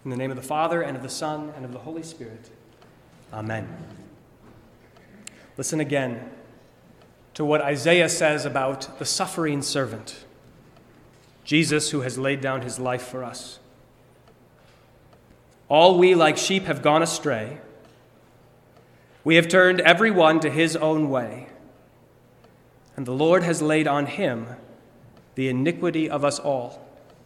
In the name of the Father, and of the Son, and of the Holy Spirit. Amen. Listen again to what Isaiah says about the suffering servant, Jesus, who has laid down his life for us. All we like sheep have gone astray. We have turned every one to his own way, and the Lord has laid on him the iniquity of us all.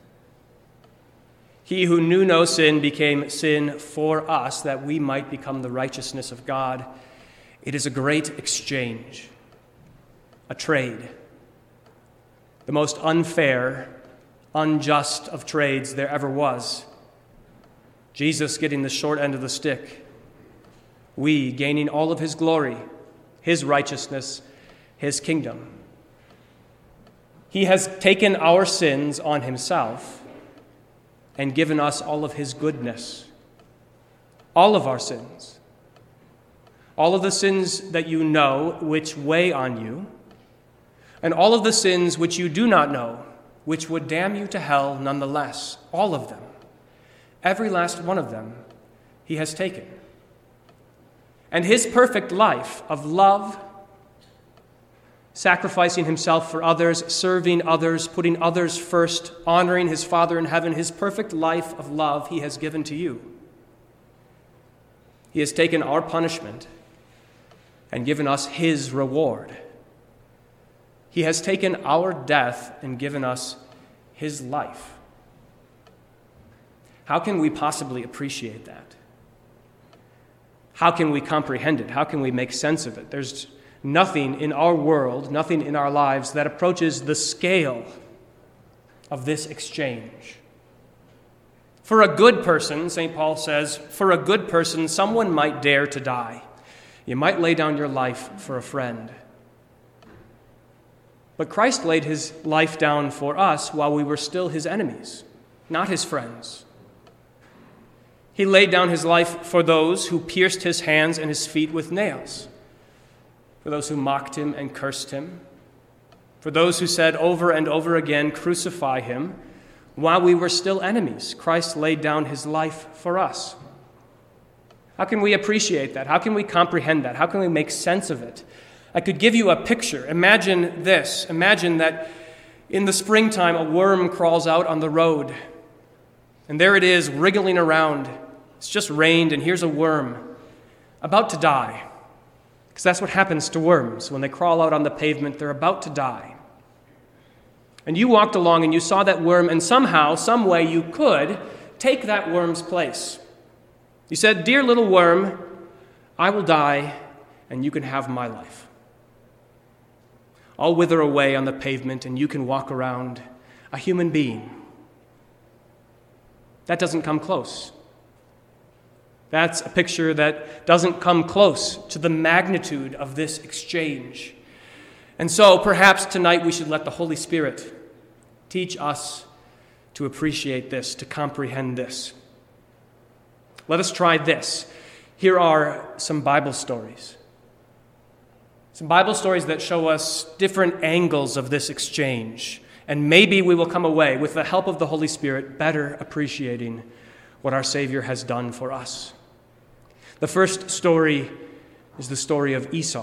He who knew no sin became sin for us, that we might become the righteousness of God. It is a great exchange, a trade, the most unfair, unjust of trades there ever was. Jesus getting the short end of the stick, we gaining all of his glory, his righteousness, his kingdom. He has taken our sins on himself and given us all of his goodness, all of our sins, all of the sins that you know which weigh on you, and all of the sins which you do not know, which would damn you to hell nonetheless, all of them, every last one of them, he has taken. And his perfect life of love, sacrificing himself for others, serving others, putting others first, honoring his Father in heaven, his perfect life of love he has given to you. He has taken our punishment and given us his reward. He has taken our death and given us his life. How can we possibly appreciate that? How can we comprehend it? How can we make sense of it? There's nothing in our world, nothing in our lives that approaches the scale of this exchange. For a good person, St. Paul says, for a good person, someone might dare to die. You might lay down your life for a friend. But Christ laid his life down for us while we were still his enemies, not his friends. He laid down his life for those who pierced his hands and his feet with nails, for those who mocked him and cursed him, for those who said over and over again, "Crucify him." While we were still enemies, Christ laid down his life for us. How can we appreciate that? How can we comprehend that? How can we make sense of it? I could give you a picture. Imagine this. Imagine that in the springtime a worm crawls out on the road, and there it is wriggling around. It's just rained, and here's a worm about to die. Because that's what happens to worms. When they crawl out on the pavement, they're about to die. And you walked along and you saw that worm, and somehow, some way, you could take that worm's place. You said, "Dear little worm, I will die, and you can have my life. I'll wither away on the pavement, and you can walk around a human being." That doesn't come close. That's a picture that doesn't come close to the magnitude of this exchange. And so perhaps tonight we should let the Holy Spirit teach us to appreciate this, to comprehend this. Let us try this. Here are some Bible stories. Some Bible stories that show us different angles of this exchange. And maybe we will come away, with the help of the Holy Spirit, better appreciating what our Savior has done for us. The first story is the story of Esau.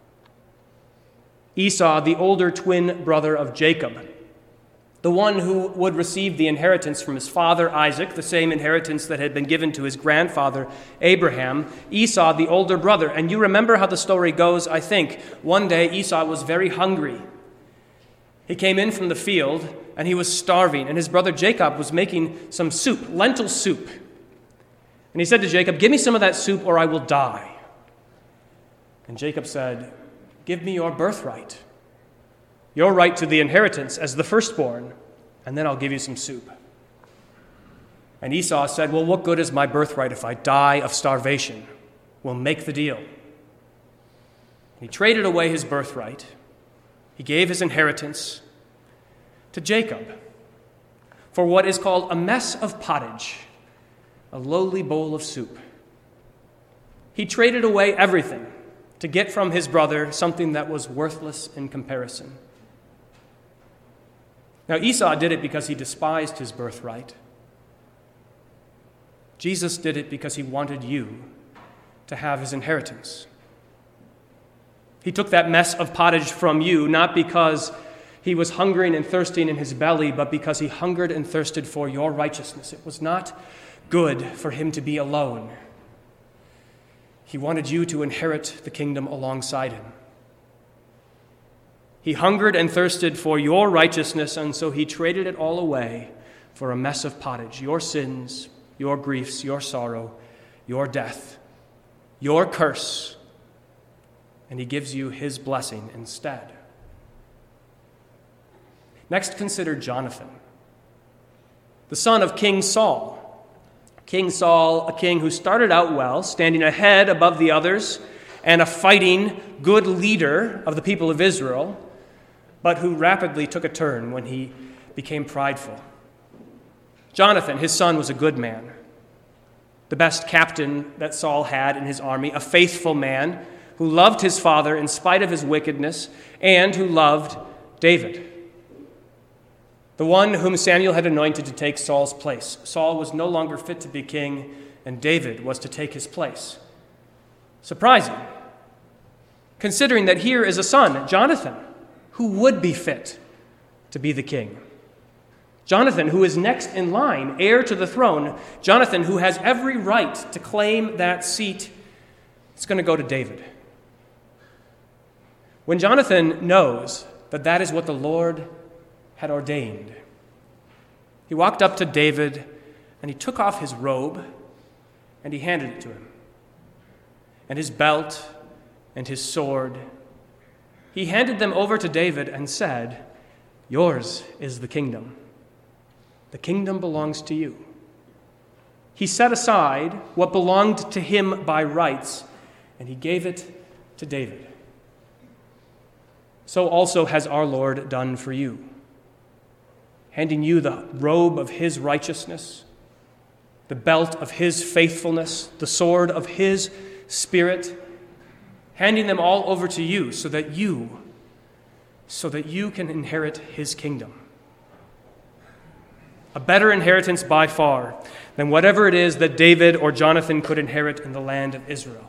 Esau, the older twin brother of Jacob, the one who would receive the inheritance from his father Isaac, the same inheritance that had been given to his grandfather Abraham. Esau, the older brother. And you remember how the story goes, I think. One day Esau was very hungry. He came in from the field, and he was starving, and his brother Jacob was making some soup, lentil soup. And he said to Jacob, "Give me some of that soup or I will die." And Jacob said, "Give me your birthright, your right to the inheritance as the firstborn, and then I'll give you some soup." And Esau said, "Well, what good is my birthright if I die of starvation? We'll make the deal." He traded away his birthright. He gave his inheritance to Jacob for what is called a mess of pottage, a lowly bowl of soup. He traded away everything to get from his brother something that was worthless in comparison. Now, Esau did it because he despised his birthright. Jesus did it because he wanted you to have his inheritance. He took that mess of pottage from you, not because he was hungering and thirsting in his belly, but because he hungered and thirsted for your righteousness. It was not good for him to be alone. He wanted you to inherit the kingdom alongside him. He hungered and thirsted for your righteousness, and so he traded it all away for a mess of pottage, your sins, your griefs, your sorrow, your death, your curse, and he gives you his blessing instead. Next, consider Jonathan, the son of King Saul. King Saul, a king who started out well, standing ahead above the others, and a fighting, good leader of the people of Israel, but who rapidly took a turn when he became prideful. Jonathan, his son, was a good man, the best captain that Saul had in his army, a faithful man who loved his father in spite of his wickedness, and who loved David, the one whom Samuel had anointed to take Saul's place. Saul was no longer fit to be king, and David was to take his place. Surprising, considering that here is a son, Jonathan, who would be fit to be the king. Jonathan, who is next in line, heir to the throne. Jonathan, who has every right to claim that seat. It's going to go to David. When Jonathan knows that that is what the Lord had ordained, he walked up to David and he took off his robe and he handed it to him. And his belt and his sword. He handed them over to David and said, "Yours is the kingdom. The kingdom belongs to you." He set aside what belonged to him by rights, and he gave it to David. So also has our Lord done for you, handing you the robe of his righteousness, the belt of his faithfulness, the sword of his Spirit, handing them all over to you so that you can inherit his kingdom. A better inheritance by far than whatever it is that David or Jonathan could inherit in the land of Israel.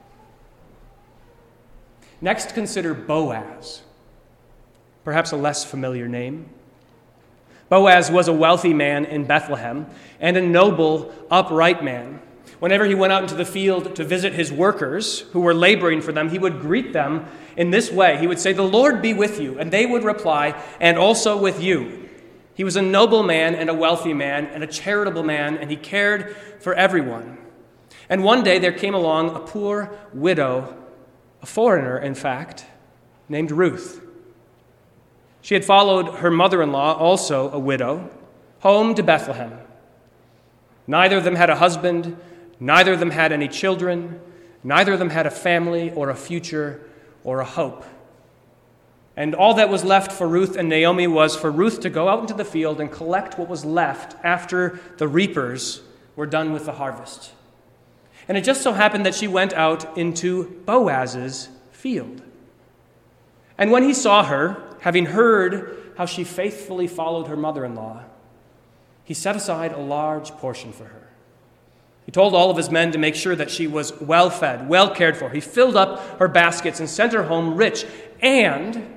Next, consider Boaz, perhaps a less familiar name. Boaz was a wealthy man in Bethlehem and a noble, upright man. Whenever he went out into the field to visit his workers who were laboring for them, he would greet them in this way. He would say, "The Lord be with you." And they would reply, "And also with you." He was a noble man and a wealthy man and a charitable man, and he cared for everyone. And one day there came along a poor widow, a foreigner, in fact, named Ruth. She had followed her mother-in-law, also a widow, home to Bethlehem. Neither of them had a husband, neither of them had any children, neither of them had a family or a future or a hope. And all that was left for Ruth and Naomi was for Ruth to go out into the field and collect what was left after the reapers were done with the harvest. And it just so happened that she went out into Boaz's field. And when he saw her, having heard how she faithfully followed her mother-in-law, he set aside a large portion for her. He told all of his men to make sure that she was well fed, well cared for. He filled up her baskets and sent her home rich, and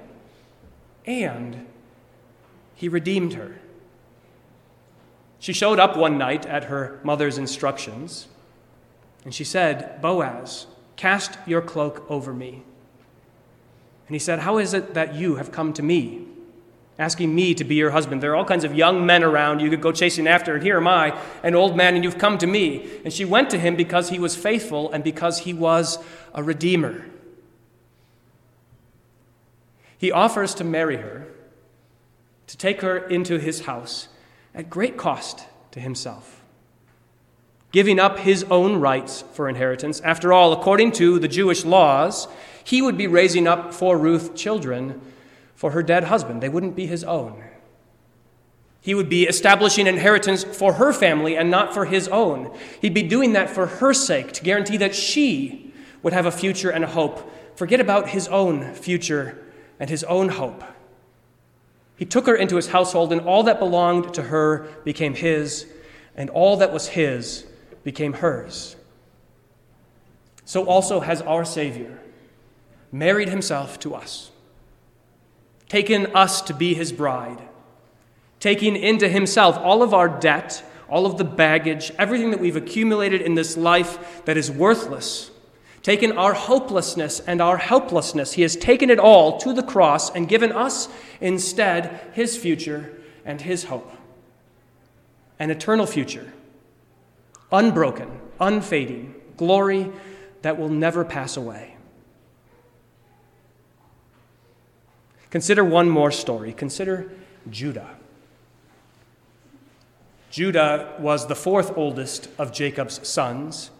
he redeemed her. She showed up one night at her mother's instructions, and she said, "Boaz, cast your cloak over me." And he said, "How is it that you have come to me, asking me to be your husband? There are all kinds of young men around you could go chasing after, and here am I, an old man, and you've come to me." And she went to him because he was faithful and because he was a redeemer. He offers to marry her, to take her into his house at great cost to himself, giving up his own rights for inheritance. After all, according to the Jewish laws, he would be raising up for Ruth children for her dead husband. They wouldn't be his own. He would be establishing inheritance for her family and not for his own. He'd be doing that for her sake, to guarantee that she would have a future and a hope. Forget about his own future and his own hope. He took her into his household, and all that belonged to her became his, and all that was his became hers, so also has our Savior married himself to us, taken us to be his bride, taking into himself all of our debt, all of the baggage, everything that we've accumulated in this life that is worthless, taken our hopelessness and our helplessness. He has taken it all to the cross and given us instead his future and his hope. An eternal future, unbroken, unfading, glory that will never pass away. Consider one more story. Consider Judah. Judah was the fourth oldest of Jacob's sons.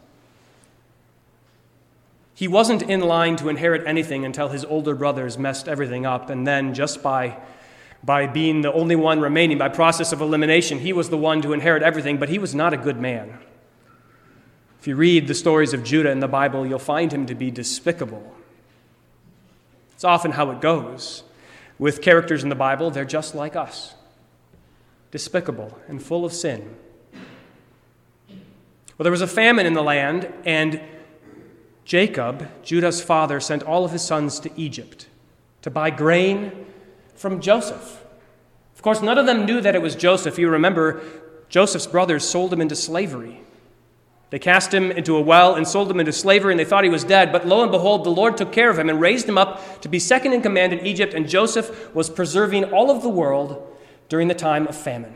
He wasn't in line to inherit anything until his older brothers messed everything up, and then just by being the only one remaining, by process of elimination, he was the one to inherit everything, but he was not a good man. If you read the stories of Judah in the Bible, you'll find him to be despicable. It's often how it goes. With characters in the Bible, they're just like us, despicable and full of sin. Well, there was a famine in the land, and Jacob, Judah's father, sent all of his sons to Egypt to buy grain from Joseph. Of course, none of them knew that it was Joseph. You remember, Joseph's brothers sold him into slavery. They cast him into a well and sold him into slavery, and they thought he was dead. But lo and behold, the Lord took care of him and raised him up to be second in command in Egypt, and Joseph was preserving all of the world during the time of famine.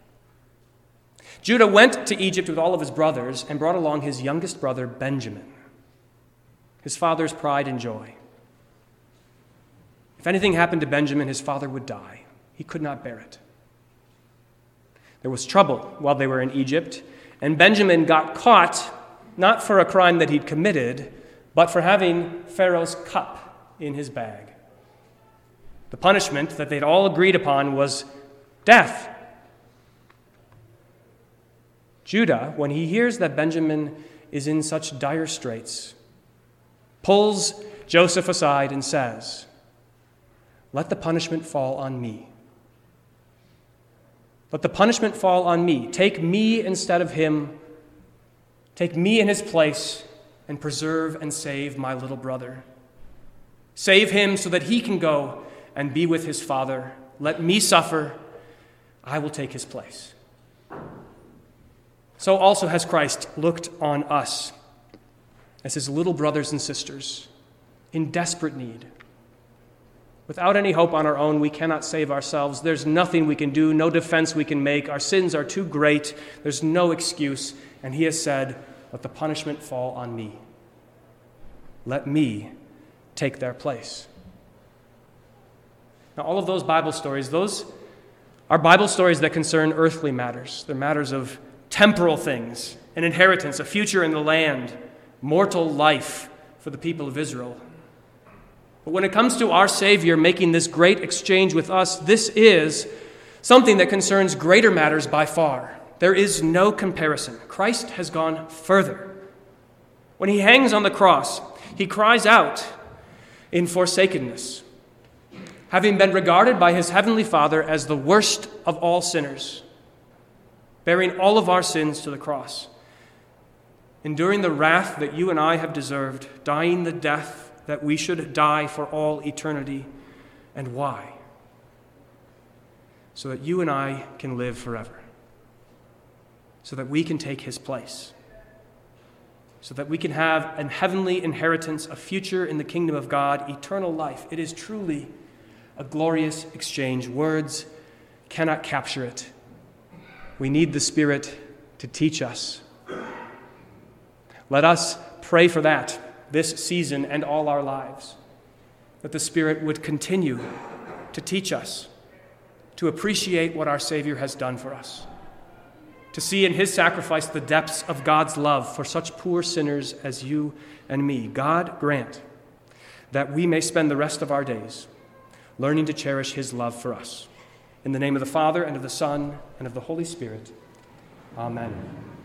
Judah went to Egypt with all of his brothers and brought along his youngest brother, Benjamin, his father's pride and joy. If anything happened to Benjamin, his father would die. He could not bear it. There was trouble while they were in Egypt, and Benjamin got caught, not for a crime that he'd committed, but for having Pharaoh's cup in his bag. The punishment that they'd all agreed upon was death. Judah, when he hears that Benjamin is in such dire straits, pulls Joseph aside and says, "Let the punishment fall on me. Let the punishment fall on me. Take me instead of him. Take me in his place and preserve and save my little brother. Save him so that he can go and be with his father. Let me suffer. I will take his place." So also has Christ looked on us as his little brothers and sisters in desperate need. Without any hope on our own, we cannot save ourselves. There's nothing we can do, no defense we can make. Our sins are too great. There's no excuse. And he has said, "Let the punishment fall on me. Let me take their place." Now, all of those Bible stories, those are Bible stories that concern earthly matters. They're matters of temporal things, an inheritance, a future in the land, mortal life for the people of Israel. But when it comes to our Savior making this great exchange with us, this is something that concerns greater matters by far. There is no comparison. Christ has gone further. When he hangs on the cross, he cries out in forsakenness, having been regarded by his heavenly Father as the worst of all sinners, bearing all of our sins to the cross, enduring the wrath that you and I have deserved, dying the death that we should die for all eternity. And why? So that you and I can live forever. So that we can take his place. So that we can have an heavenly inheritance, a future in the kingdom of God, eternal life. It is truly a glorious exchange. Words cannot capture it. We need the Spirit to teach us. Let us pray for that this season and all our lives, that the Spirit would continue to teach us, to appreciate what our Savior has done for us, to see in his sacrifice the depths of God's love for such poor sinners as you and me. God grant that we may spend the rest of our days learning to cherish his love for us. In the name of the Father, and of the Son, and of the Holy Spirit. Amen.